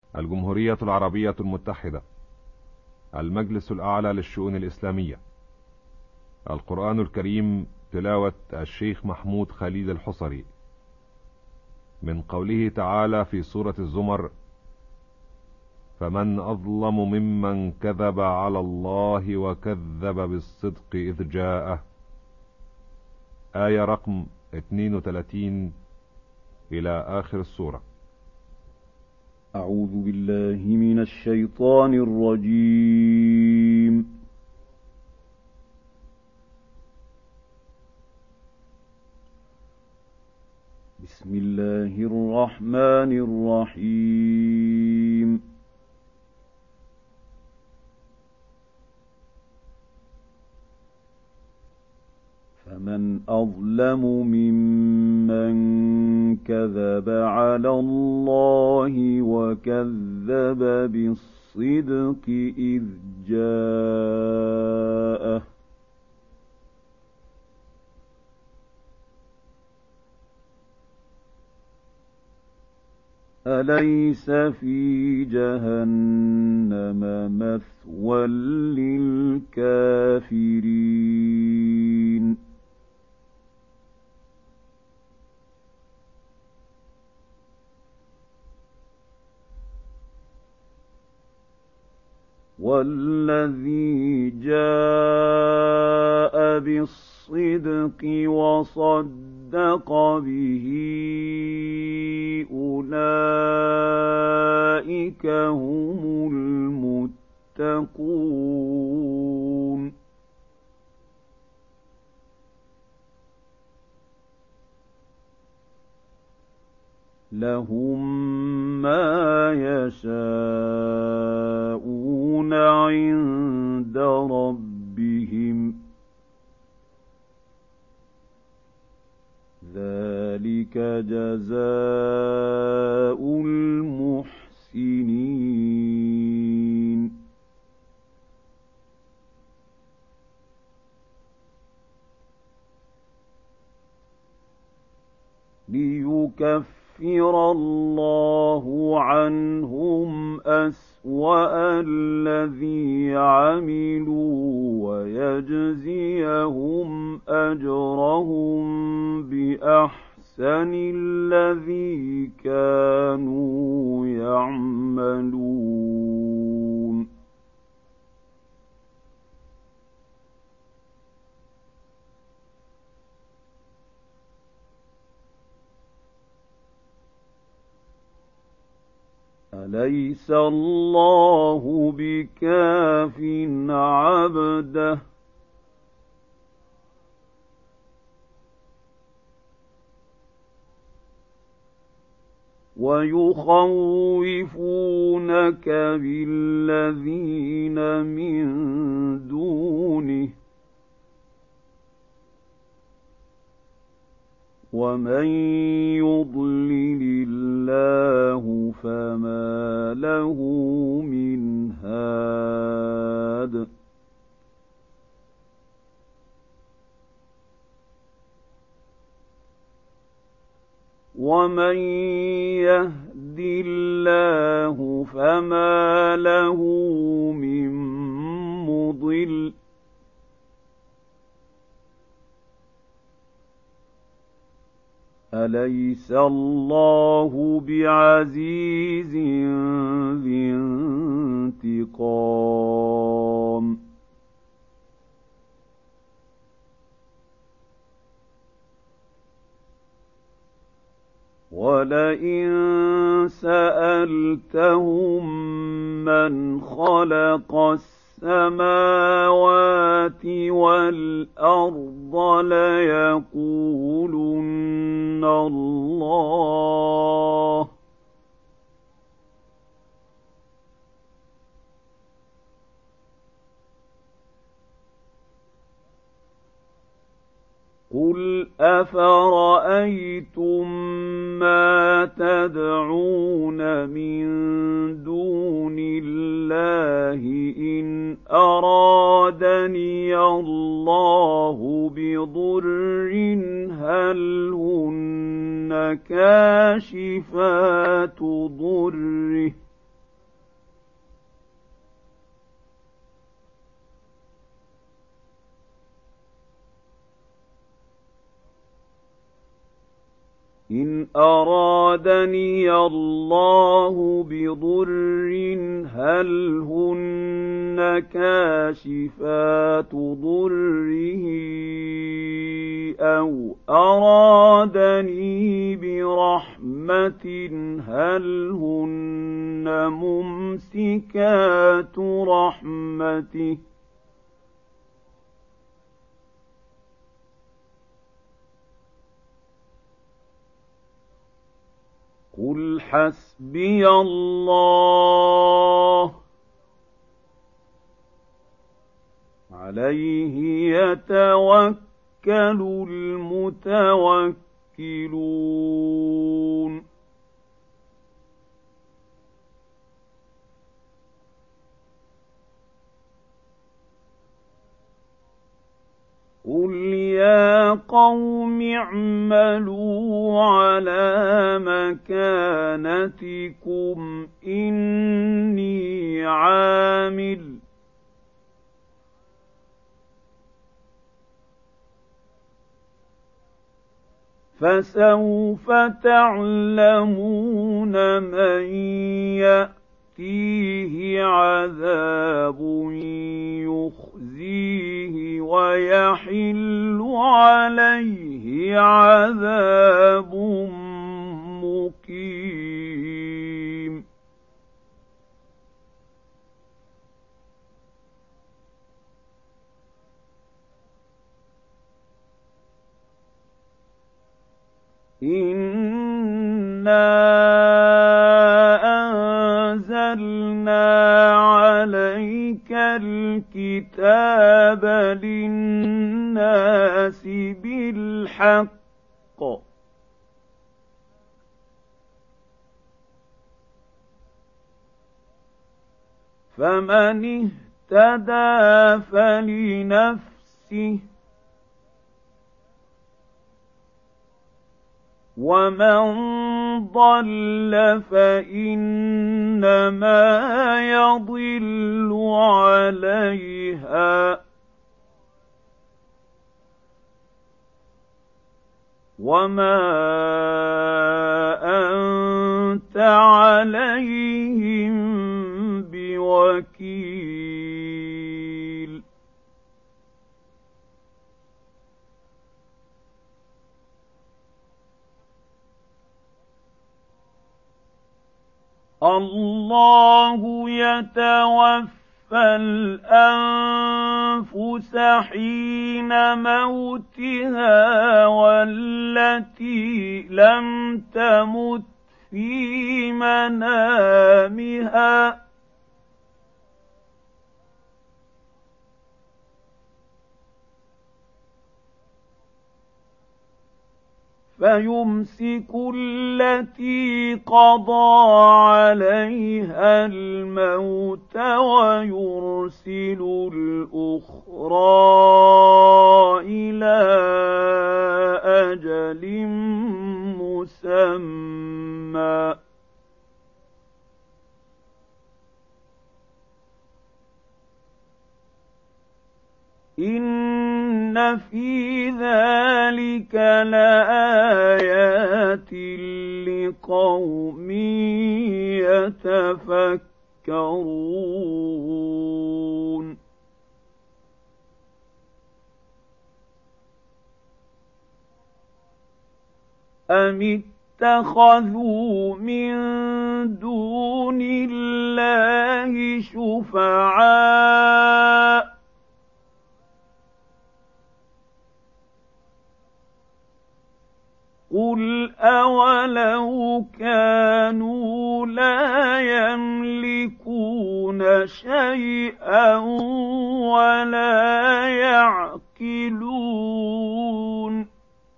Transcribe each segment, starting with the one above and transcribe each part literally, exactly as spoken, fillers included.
الجمهورية العربية المتحدة، المجلس الأعلى للشؤون الإسلامية. القرآن الكريم، تلاوة الشيخ محمود خليل الحصري، من قوله تعالى في سورة الزمر: فمن أظلم ممن كذب على الله وكذب بالصدق إذ جاءه، آية رقم اثنين وثلاثين إلى آخر السورة. أعوذ بالله من الشيطان الرجيم. بسم الله الرحمن الرحيم. فمن أظلم ممن كذب على الله وكذب بالصدق إذ جاءه، أليس في جهنم مثوى للكافرين؟ والذي جاء بالصدق وصدق به أولئك هم المتقون. لهم ما يشاءون عند ربهم، ذلك جزاء المحسنين. ليكفر يكفر الله عنهم أسوأ الذي عملوا ويجزيهم أجرهم بأحسن الذي كانوا يعملون. أليس الله بكاف عبده ويخوفونك بالذين من دونه ومن يضلل الله فما له من هاد. ومن يهد الله فما له من مضل. أليس الله بعزيز ذي انتقام؟ ولئن سألتهم من خلق السماوات والأرض ليقولن الله. قل أفرأيتم ما تدعون من دون الله إن أرادني الله بضر هل هن كاشفات ضره أرادني الله بضر هل هن كاشفات ضره أو أرادني برحمة هل هن ممسكات رحمته قل حسبي الله عليه يتوكل المتوكلون قل يا قوم اعملوا على مكانتكم إني عامل فسوف تعلمون من يأتيه عذاب يخزيه ويحل عليه عذاب مقيم إنا أنزلنا عليك الكتاب للناس بالحق فمن اهتدى فلنفسه ومن ضل فإنما يضل عليها وما أنت عليهم بوكيل الله يتوفى الأنفس حين موتها والتي لم تمت في منامها فيمسك التي قضى عليها الموت ويرسل الأخرى إلى أجل مسمى إن في ذلك لآيات لقوم يتفكرون أم اتخذوا من دون الله شفعاء قل أولو كانوا لا يملكون شيئا ولا يعقلون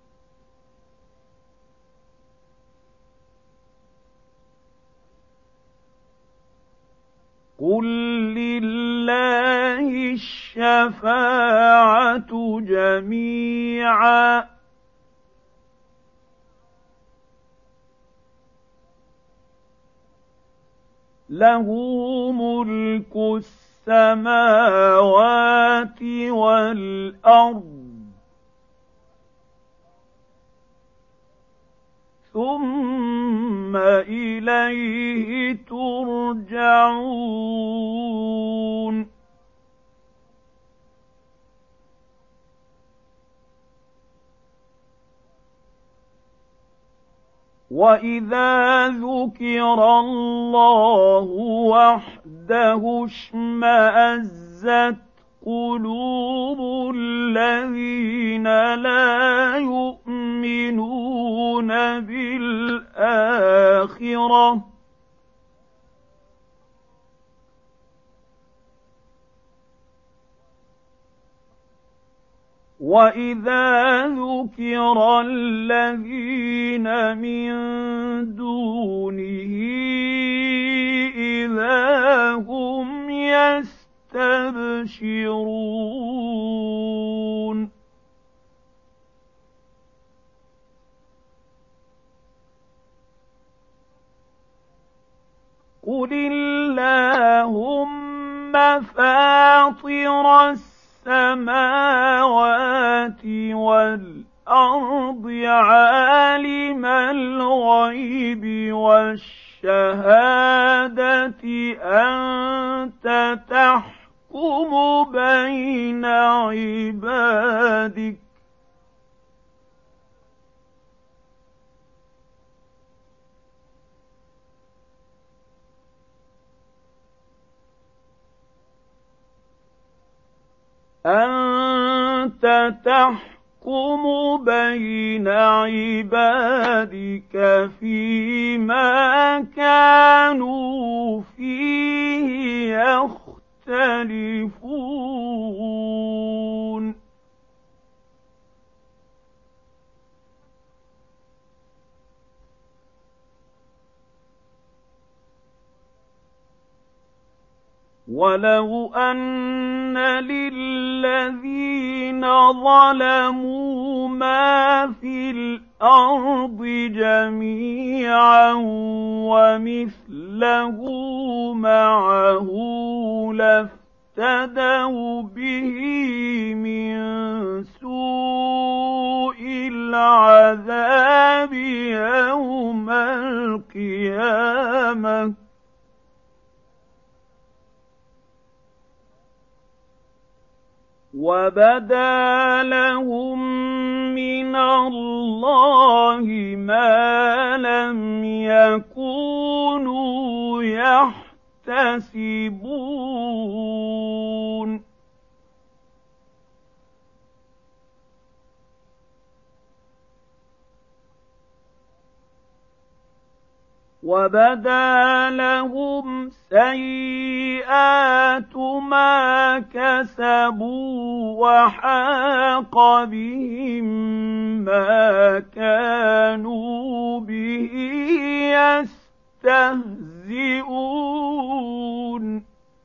قل لله الشفاعة جميعا له ملك السماوات والأرض ثم إليه ترجعون وإذا ذكر الله وحده اشمأزت قلوب الذين لا يؤمنون بالآخرة وإذا ذكر الذين من دونه إذا هم يستبشرون قل اللهم فاطر السماوات والأرض عالم الغيب والشهادة أنت تحكم بين عبادك أنت تحكم بين عبادك فيما كانوا فيه يختلفون ولو أن للذين ظلموا ما في الأرض جميعا ومثله معه لافتدوا به من سوء العذاب يوم القيامة وبدا لهم من الله ما لم يكونوا يحتسبون وبدا لهم سيئات ما كسبوا وحاق بهم ما كانوا به يستهزئون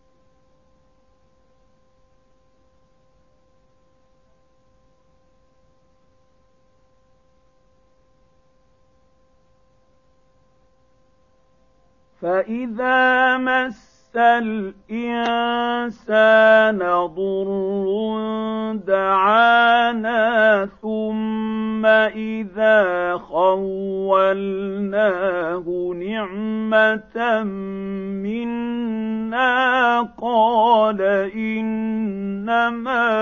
فإذا مس الإنسان ضر دعانا ثم إذا خولناه نعمة منا قال إنما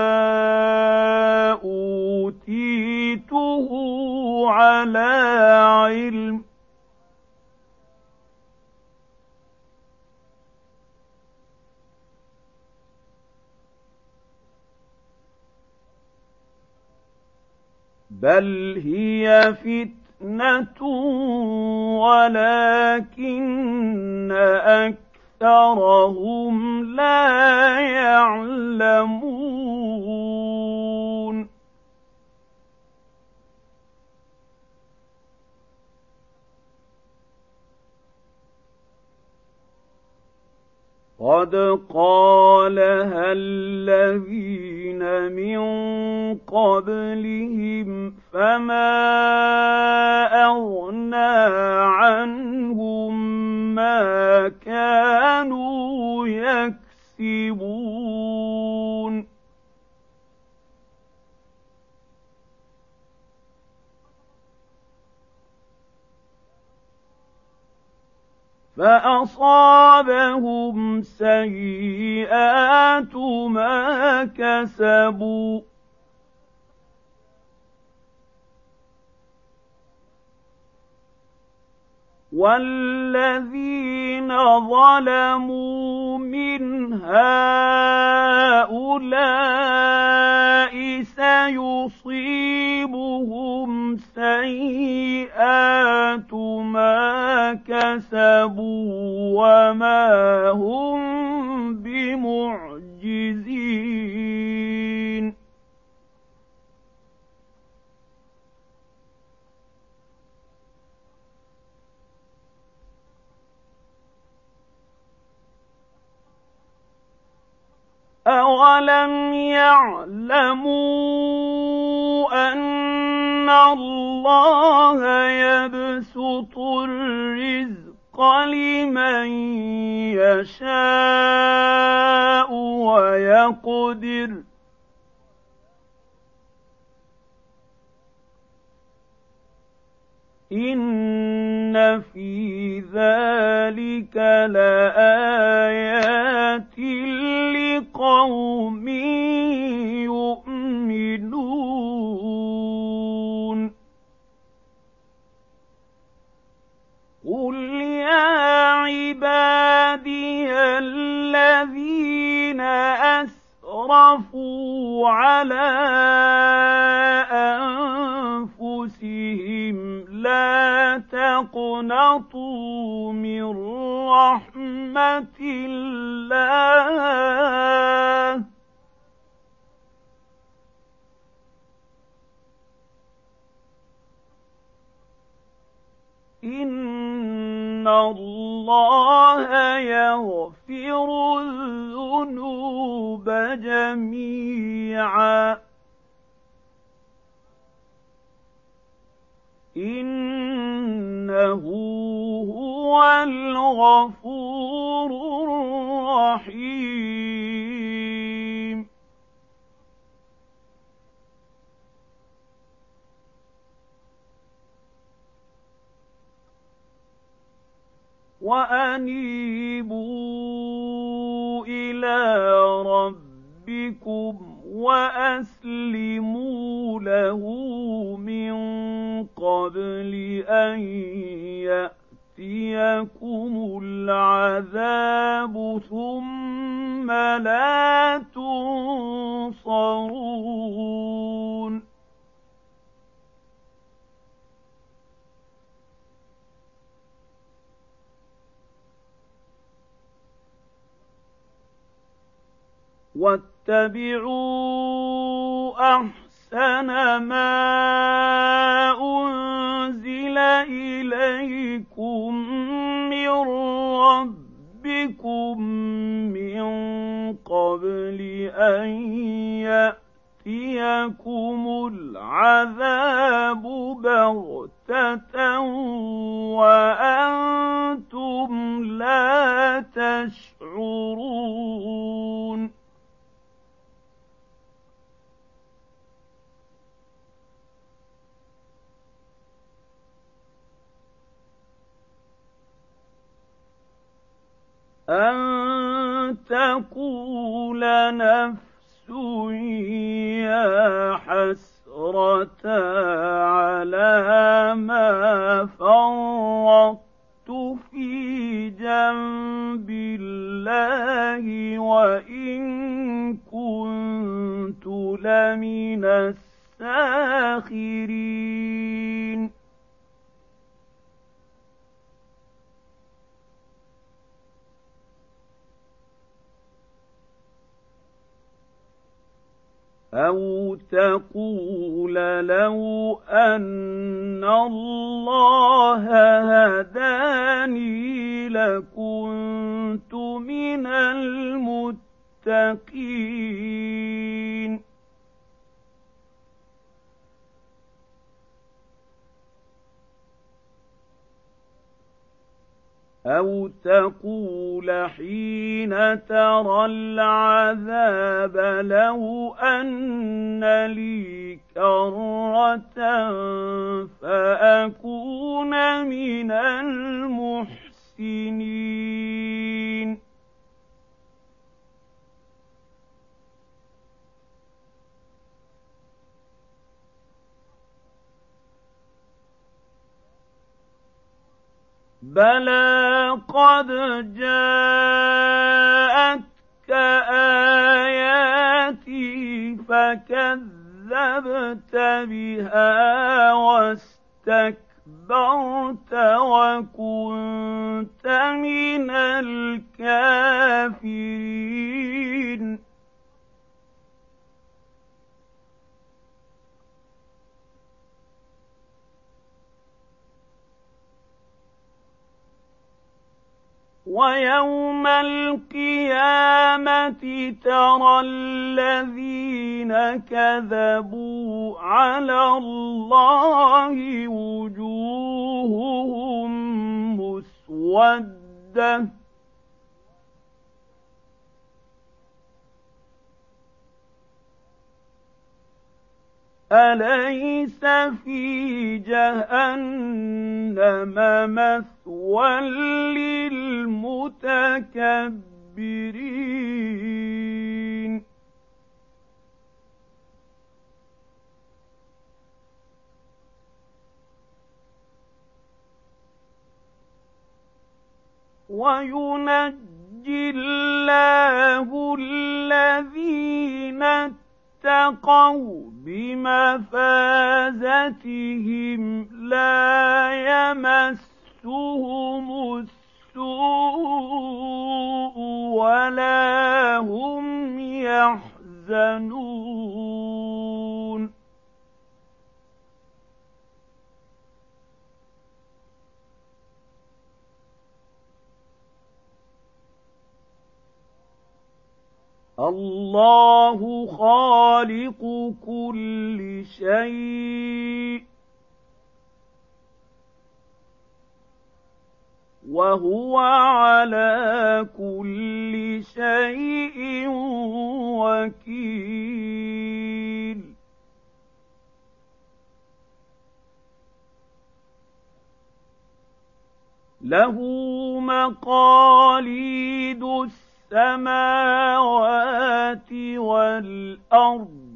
أوتيته على علم بل هي فتنة ولكن أكثرهم لا يعلمون قد قالها الذين من قبلهم فما أغنى عنهم ما كانوا يكسبون فأصابهم سيئات ما كسبوا والذين ظلموا من هؤلاء سيصيبهم سيئات ما كسبوا وما هم بمعجزين أَوَلَمْ يَعْلَمُوا أَنَّ اللَّهَ يَبْسُطُ الرِّزْقَ لِمَن يَشَاءُ وَيَقْدِرُ إِنَّ فِي ذَلِكَ لَآيَاتٍ لِقَوْمٍ يُؤْمِنُونَ قُلْ يَا عِبَادِيَ الَّذِينَ أَسْرَفُوا عَلَىٰ أَنفُسِهِمْ لَا تَقْنَطُوا مِن رَّحْمَةِ اللَّهِ إِنَّ اللَّهَ يَغْفِرُ الذُّنُوبَ جَمِيعًا إِنَّهُ هُوَ الْغَفُورُ الرَّحِيمُ وَأَنِيبُوا إِلَىٰ رَبِّكُمْ وَأَسْلِمُوا لَهُ مِن قَبْلِ أَن يَأْتِيَكُمُ الْعَذَابُ ثُمَّ لَا تُنصَرُونَ وَاتَّبِعُوا أَحْسَنَ مَا أُنزِلَ إِلَيْكُم مِّن رَّبِّكُم مِّن قَبْلِ أَن يَأْتِيَكُمُ الْعَذَابُ بَغْتَةً وَأَنتُمْ لَا تَشْعُرُونَ أَن تَقُولَ نَفْسٌ يَا حَسْرَتَا عَلَىٰ مَا فَرَّطتُ فِي جَنبِ اللَّهِ وَإِن كُنتُ لَمِنَ السَّاخِرِينَ أَوْ تَقُولَ لَوْ أَنَّ اللَّهَ هَدَانِي لَكُنتُ مِنَ الْمُتَّقِينَ أَوْ تَقُولَ حِينَ تَرَى الْعَذَابَ لَوْ أَنَّ لِي كَرَّةً فَأَكُونَ مِنَ الْمُحْسِنِينَ المحسنين بلى قد جاءتك آياتي فكذبت بها واستكبرت وكنت من الكافرين ويوم القيامة ترى الذين كذبوا على الله وجوههم مسودة أليس في جهنم مثوى للمتكبرين وينجي الله الذين اتقوا بمفازتهم لا يمسهم السوء ولا هم يحزنون الله خالق كل شيء وهو على كل شيء وكيل له مقاليد السماوات والأرض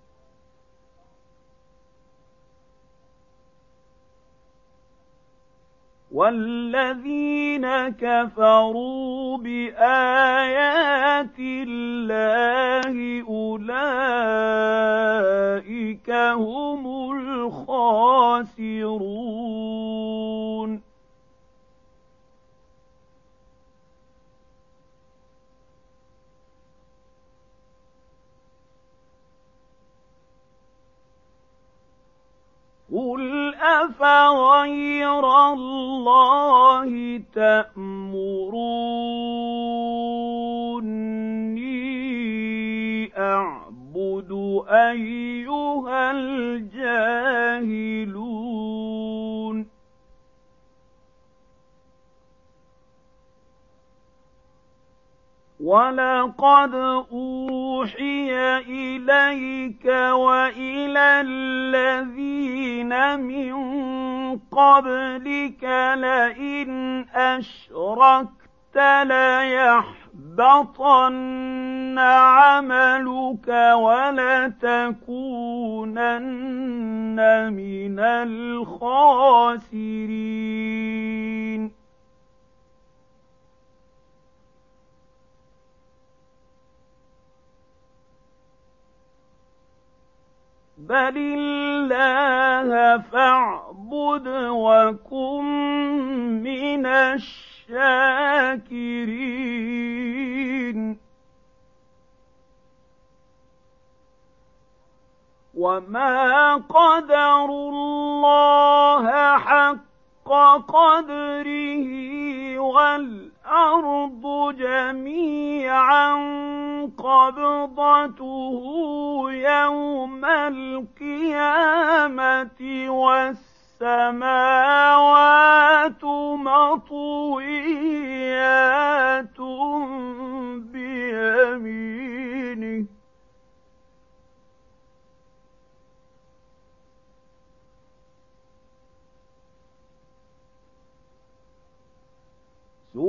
والذين كفروا بآيات الله أولئك هم الخاسرون قل أفغير الله تأمروني أعبد أيها الجاهلون ولقد أوحي إليك وإلى الذين من قبلك لئن أشركت ليحبطن عملك ولتكونن من الخاسرين بل الله فاعبد وكن من الشاكرين وما قدروا الله حق قدره والأرض جميعا قبضته يوم القيامة والسماوات مطويات بيمينه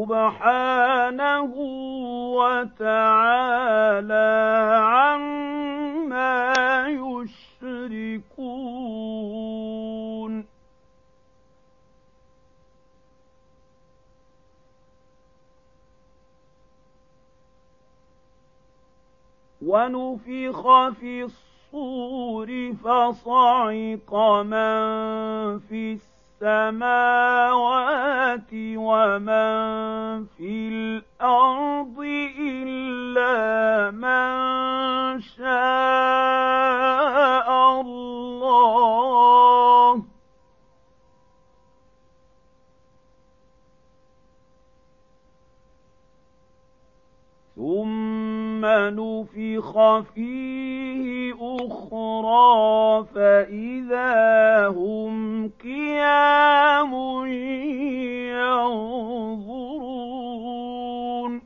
سبحانه وتعالى عما يشركون ونفخ في الصور فصعق من في السماوات ومن في الأرض إلا من شاء الله ثم نفخ فيه أخرى فإذا هم قيام ينظرون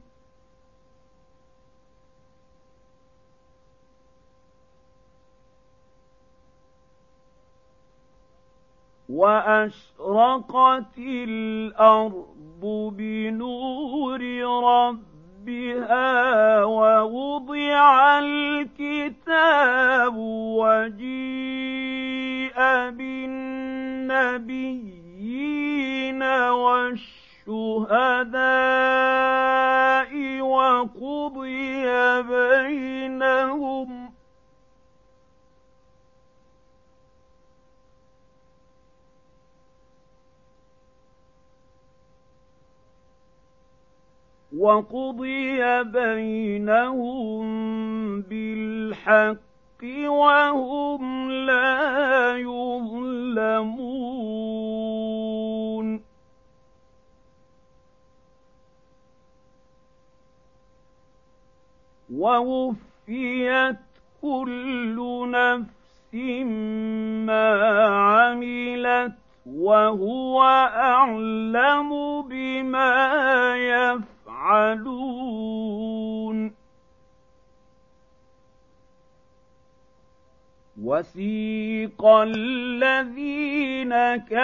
وأشرقت الأرض بنور ربها بها ووضع الكتاب وجيء بالنبيين والشهداء وقضي بينهم وقضي بينهم بالحق وهم لا يظلمون ووفيت كل نفس ما عملت وهو أعلم بما يفعلون وسيق الذين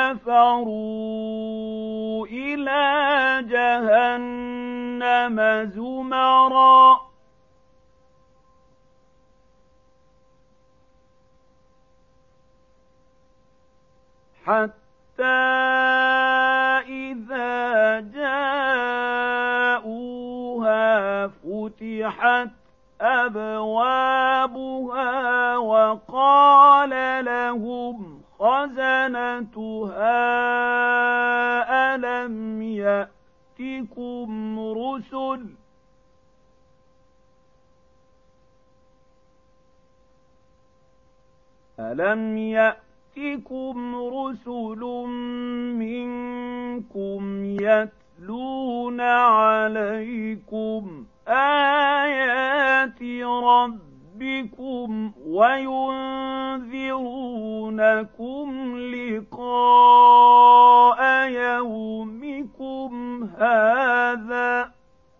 كفروا إلى جهنم زمرا حتى إذا جاءوها فتحت أبوابها وقال لهم خزنتها ألم يأتكم رسل ألم يأتكم رسل منكم يتلون عليكم آيات ربكم وينذرونكم لقاء يومكم هذا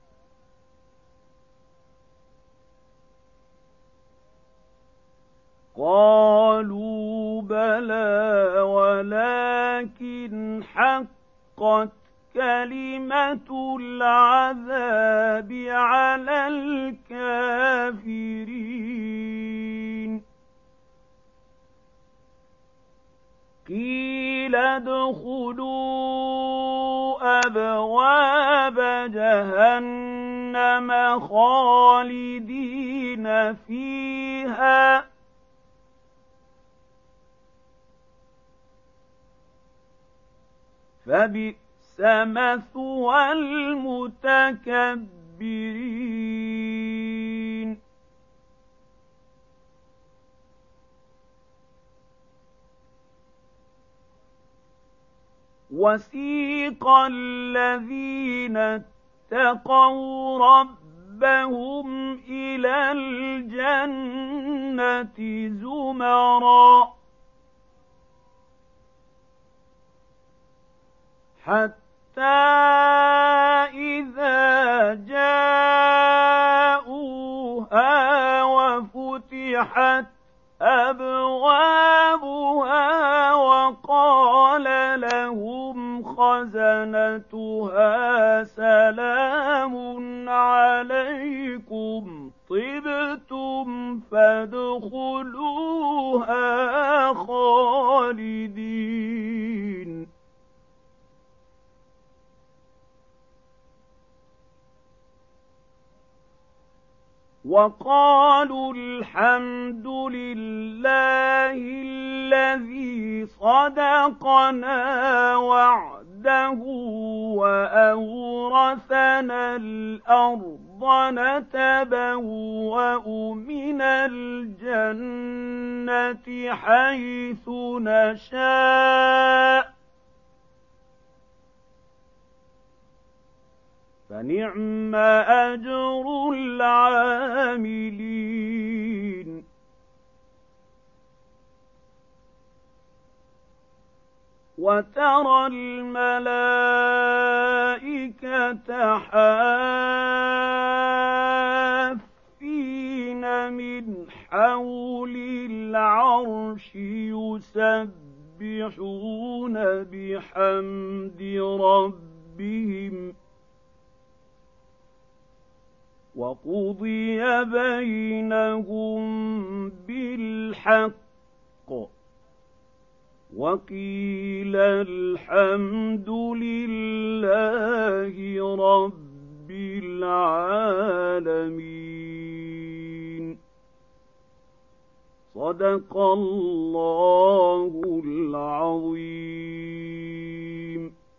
قالوا بلى ولكن حقت كلمة العذاب على الكافرين قيل ادخلوا أبواب جهنم خالدين فيها فبئس مثوى المتكبرين وسيق الذين اتقوا ربهم إلى الجنة زمرا حتى إذا جاءوها وفتحت أبوابها وقال لهم خزنتها خزنتها سلام عليكم طبتم فادخلوها خالدين. وقالوا الحمد لله الذي صدقنا وعده وأورثنا الأرض نتبوأ من الجنة حيث نشاء فنعم أجر العاملين. وترى الملائكة حافين من حول العرش يسبحون بحمد ربهم وقضي بينهم بالحق وقيل الحمد لله رب العالمين. صدق الله العظيم.